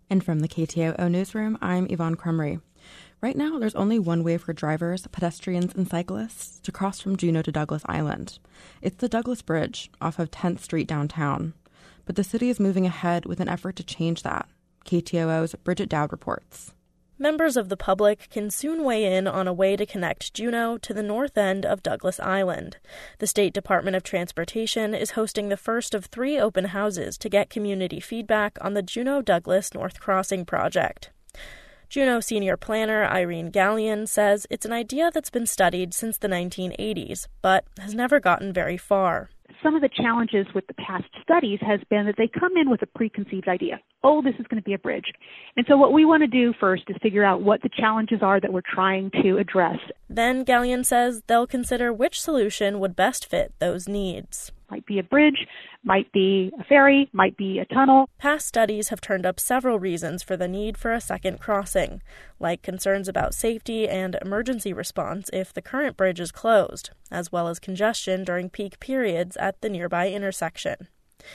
And from the KTOO Newsroom, I'm Yvonne Crumry. Right now, there's only one way for drivers, pedestrians, and cyclists to cross from Juneau to Douglas Island. It's the Douglas Bridge off of 10th Street downtown. But the city is moving ahead with an effort to change that. KTOO's Bridget Dowd reports. Members of the public can soon weigh in on a way to connect Juneau to the north end of Douglas Island. The State Department of Transportation is hosting the first of 3 open houses to get community feedback on the Juneau-Douglas North Crossing project. Juneau senior planner Irene Gallion says it's an idea that's been studied since the 1980s, but has never gotten very far. Some of the challenges with the past studies has been that they come in with a preconceived idea. Oh, this is going to be a bridge. And so what we want to do first is figure out what the challenges are that we're trying to address. Then Gallion says they'll consider which solution would best fit those needs. Might be a bridge, might be a ferry, might be a tunnel. Past studies have turned up several reasons for the need for a second crossing, like concerns about safety and emergency response if the current bridge is closed, as well as congestion during peak periods at the nearby intersection.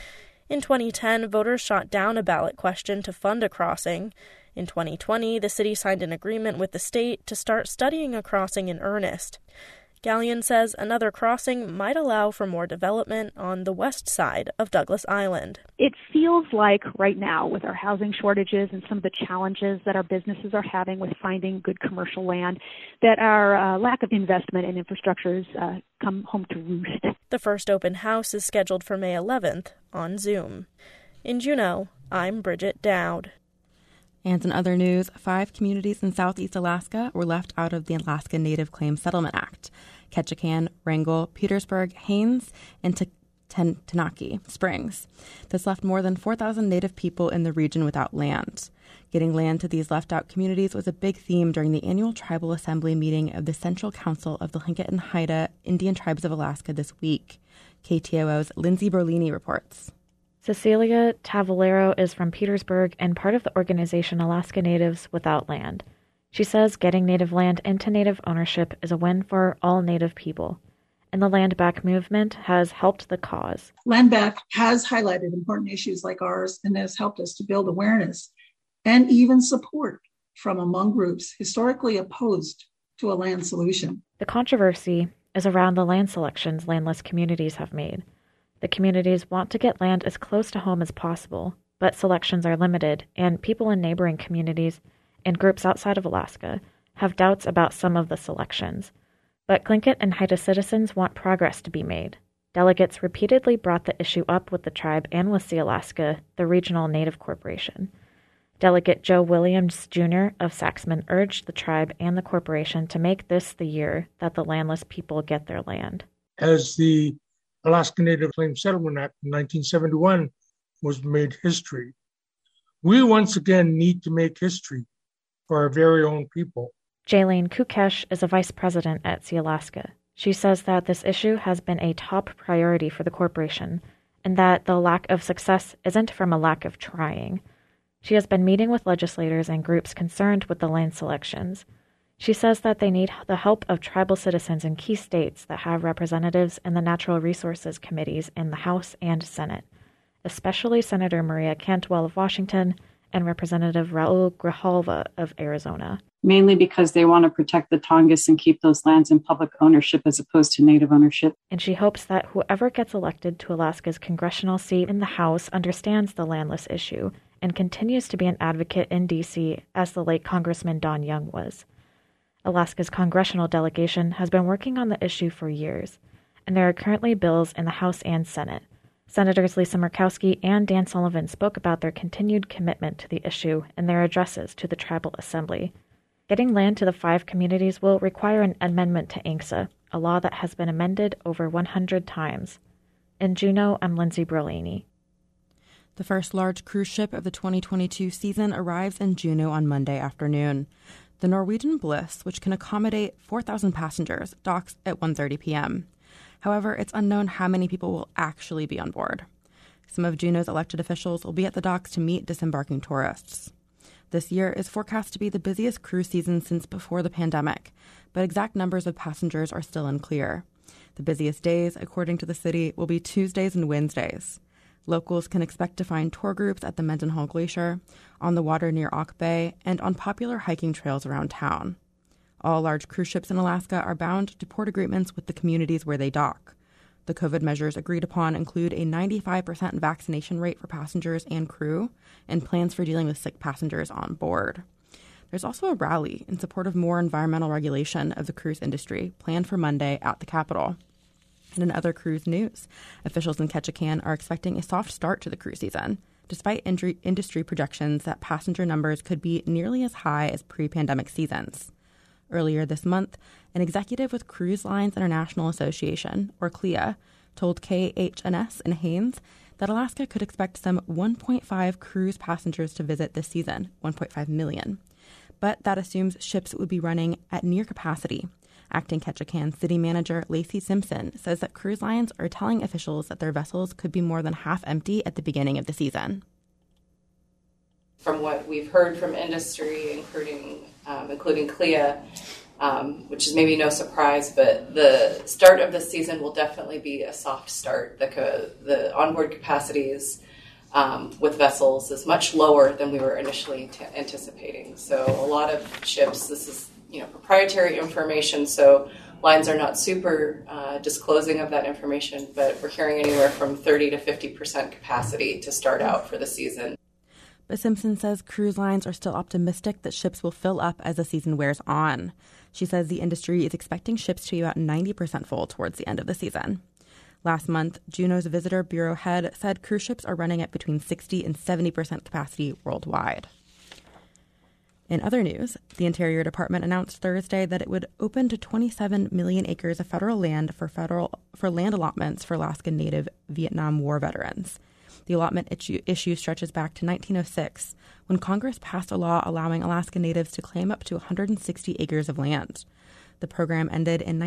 In 2010, voters shot down a ballot question to fund a crossing. In 2020, the city signed an agreement with the state to start studying a crossing in earnest. Gallion says another crossing might allow for more development on the west side of Douglas Island. It feels like right now, with our housing shortages and some of the challenges that our businesses are having with finding good commercial land, that our lack of investment in infrastructures come home to roost. The first open house is scheduled for May 11th on Zoom. In Juneau, I'm Bridget Dowd. And in other news, 5 communities in southeast Alaska were left out of the Alaska Native Claims Settlement Act: Ketchikan, Wrangell, Petersburg, Haines, and Tenaki Springs. This left more than 4,000 Native people in the region without land. Getting land to these left-out communities was a big theme during the annual Tribal Assembly meeting of the Central Council of the Tlingit and Haida Indian Tribes of Alaska this week. KTOO's Lindsay Berlini reports. Cecilia Tavalero is from Petersburg and part of the organization Alaska Natives Without Land. She says getting Native land into Native ownership is a win for all Native people, and the Land Back movement has helped the cause. Land Back has highlighted important issues like ours and has helped us to build awareness and even support from among groups historically opposed to a land solution. The controversy is around the land selections landless communities have made. The communities want to get land as close to home as possible, but selections are limited, and people in neighboring communities and groups outside of Alaska have doubts about some of the selections. But Tlingit and Haida citizens want progress to be made. Delegates repeatedly brought the issue up with the tribe and with Sealaska, the regional Native corporation. Delegate Joe Williams, Jr. of Saxman urged the tribe and the corporation to make this the year that the landless people get their land. As the Alaska Native Claims Settlement Act in 1971 was made history, we once again need to make history for our very own people. Jaylene Kukesh is a vice president at Sealaska. She says that this issue has been a top priority for the corporation and that the lack of success isn't from a lack of trying. She has been meeting with legislators and groups concerned with the land selections. She says that they need the help of tribal citizens in key states that have representatives in the Natural Resources Committees in the House and Senate, especially Senator Maria Cantwell of Washington and Representative Raul Grijalva of Arizona. Mainly because they want to protect the Tongass and keep those lands in public ownership as opposed to Native ownership. And she hopes that whoever gets elected to Alaska's congressional seat in the House understands the landless issue and continues to be an advocate in D.C. as the late Congressman Don Young was. Alaska's congressional delegation has been working on the issue for years, and there are currently bills in the House and Senate. Senators Lisa Murkowski and Dan Sullivan spoke about their continued commitment to the issue in their addresses to the Tribal Assembly. Getting land to the 5 communities will require an amendment to ANCSA, a law that has been amended over 100 times. In Juneau, I'm Lindsay Berlini. The first large cruise ship of the 2022 season arrives in Juneau on Monday afternoon. The Norwegian Bliss, which can accommodate 4,000 passengers, docks at 1:30 p.m. However, it's unknown how many people will actually be on board. Some of Juneau's elected officials will be at the docks to meet disembarking tourists. This year is forecast to be the busiest cruise season since before the pandemic, but exact numbers of passengers are still unclear. The busiest days, according to the city, will be Tuesdays and Wednesdays. Locals can expect to find tour groups at the Mendenhall Glacier, on the water near Auk Bay, and on popular hiking trails around town. All large cruise ships in Alaska are bound to port agreements with the communities where they dock. The COVID measures agreed upon include a 95% vaccination rate for passengers and crew, and plans for dealing with sick passengers on board. There's also a rally in support of more environmental regulation of the cruise industry planned for Monday at the Capitol. And in other cruise news, officials in Ketchikan are expecting a soft start to the cruise season, despite industry projections that passenger numbers could be nearly as high as pre-pandemic seasons. Earlier this month, an executive with Cruise Lines International Association, or CLIA, told KHNS in Haines that Alaska could expect some 1.5 cruise passengers to visit this season, 1.5 million. But that assumes ships would be running at near capacity. Acting Ketchikan City Manager Lacey Simpson says that cruise lines are telling officials that their vessels could be more than half empty at the beginning of the season. From what we've heard from industry, including CLIA, which is maybe no surprise, but the start of the season will definitely be a soft start. The onboard capacities with vessels is much lower than we were initially anticipating. So a lot of ships, this is proprietary information, so lines are not super disclosing of that information, but we're hearing anywhere from 30 to 50% capacity to start out for the season. But Simpson says cruise lines are still optimistic that ships will fill up as the season wears on. She says the industry is expecting ships to be about 90% full towards the end of the season. Last month, Juneau's Visitor Bureau head said cruise ships are running at between 60 and 70% capacity worldwide. In other news, the Interior Department announced Thursday that it would open to 27 million acres of federal land for land allotments for Alaska Native Vietnam War veterans. The allotment issue stretches back to 1906, when Congress passed a law allowing Alaska Natives to claim up to 160 acres of land. The program ended in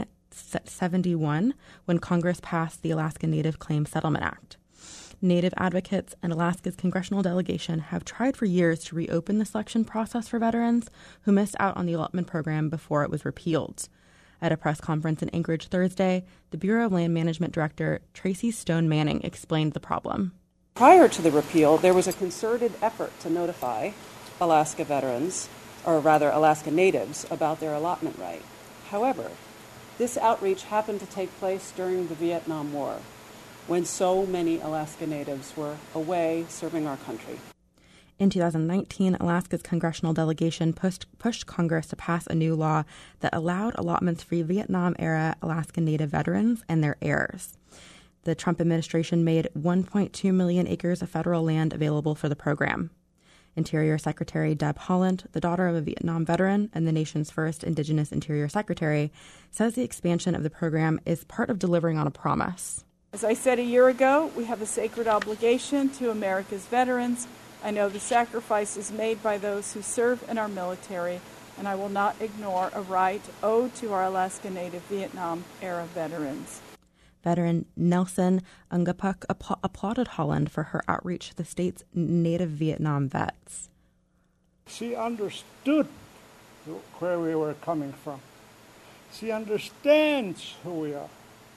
1971, when Congress passed the Alaska Native Claims Settlement Act. Native advocates and Alaska's congressional delegation have tried for years to reopen the selection process for veterans who missed out on the allotment program before it was repealed. At a press conference in Anchorage Thursday, the Bureau of Land Management Director Tracy Stone Manning explained the problem. Prior to the repeal, there was a concerted effort to notify Alaska veterans, or rather Alaska Natives, about their allotment right. However, this outreach happened to take place during the Vietnam War, when so many Alaska Natives were away serving our country. In 2019, Alaska's congressional delegation pushed Congress to pass a new law that allowed allotments for Vietnam-era Alaska Native veterans and their heirs. The Trump administration made 1.2 million acres of federal land available for the program. Interior Secretary Deb Haaland, the daughter of a Vietnam veteran and the nation's first Indigenous Interior Secretary, says the expansion of the program is part of delivering on a promise. As I said a year ago, we have a sacred obligation to America's veterans. I know the sacrifices made by those who serve in our military, and I will not ignore a right owed to our Alaska Native Vietnam-era veterans. Veteran Nelson Ungapuk applauded Haaland for her outreach to the state's Native Vietnam vets. She understood where we were coming from. She understands who we are.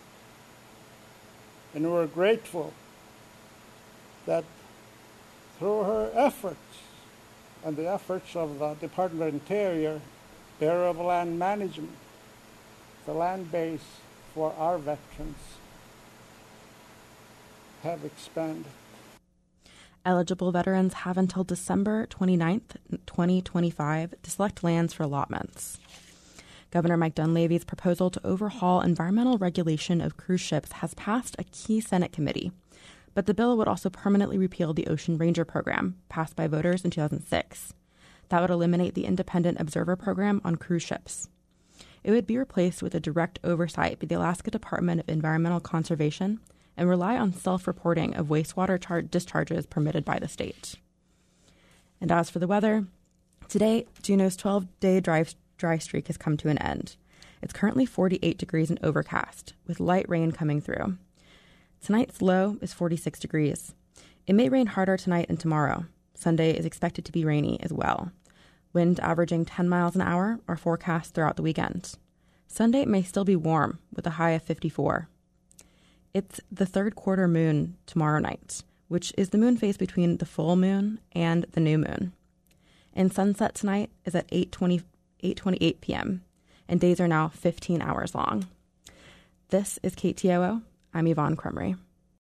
And we're grateful that through her efforts and the efforts of the Department of Interior, Bureau of Land Management, the land base for our veterans have expanded. Eligible veterans have until December 29th, 2025 to select lands for allotments. Governor Mike Dunleavy's proposal to overhaul environmental regulation of cruise ships has passed a key Senate committee, but the bill would also permanently repeal the Ocean Ranger program, passed by voters in 2006. That would eliminate the Independent Observer program on cruise ships. It would be replaced with a direct oversight by the Alaska Department of Environmental Conservation and rely on self-reporting of wastewater discharges permitted by the state. And as for the weather, today, Juneau's 12-day dry streak has come to an end. It's currently 48 degrees and overcast, with light rain coming through. Tonight's low is 46 degrees. It may rain harder tonight and tomorrow. Sunday is expected to be rainy as well. Wind averaging 10 miles an hour are forecast throughout the weekend. Sunday may still be warm, with a high of 54. It's the third quarter moon tomorrow night, which is the moon phase between the full moon and the new moon. And sunset tonight is at 8:28 p.m., and days are now 15 hours long. This is KTOO. I'm Yvonne Crumry.